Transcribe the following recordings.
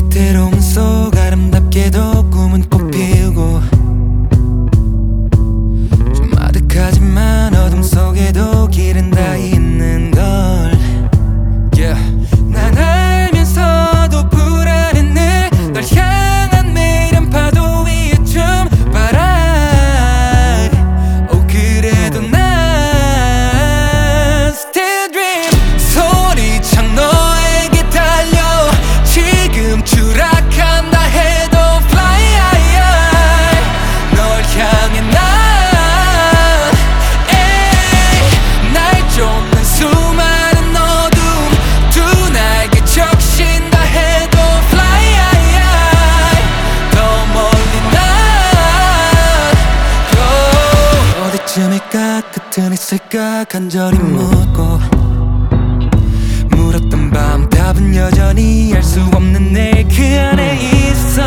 위태로움 속 아름답게도 꿈은 꽃 피우고 좀 아득하지만 어둠 속에도 길은 다 있는 걸 yeah. 난 알면서도 불안해 늘 널 향한 매일은 파도 위에 춤 But I 그래도 난 still dream 소리창 너에게 달려 지금 추락한다 해도 fly high 널 향해 날 쫓는 수많은 어둠 두 날개 적신다 해도 fly high 더 멀리 난 어디쯤일까 끝은 있을까 간절히 묻고 물었던 밤 답은 여전히 알 수 없는 내 그 안에 있어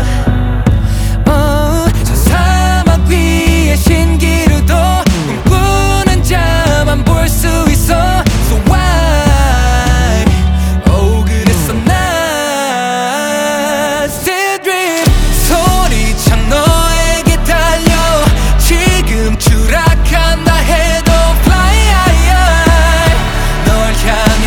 저 사막 위의 신기루도 꿈꾸는 자만 볼 수 있어 So why 그래서 난 still dream 소리창 너에게 달려 지금 추락한다 해도 fly high 널 향해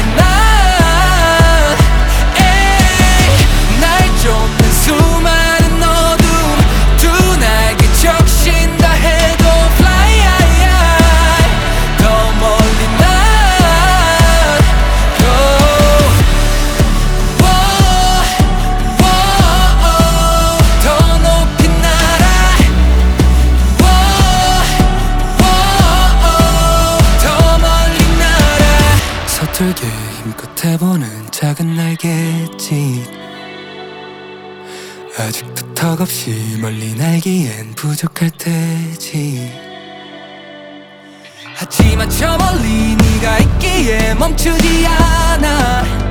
날 쫓는 수많은 어둠 두 날개 적신다 해도 fly high 더 멀리 난 go 더 높이 날아 더 멀리 날아 서툴게 힘껏 해보는 작은 날갯짓 아직도 턱없이 멀리 날기엔 부족할 테지 하지만 저 멀리 네가 있기에 멈추지 않아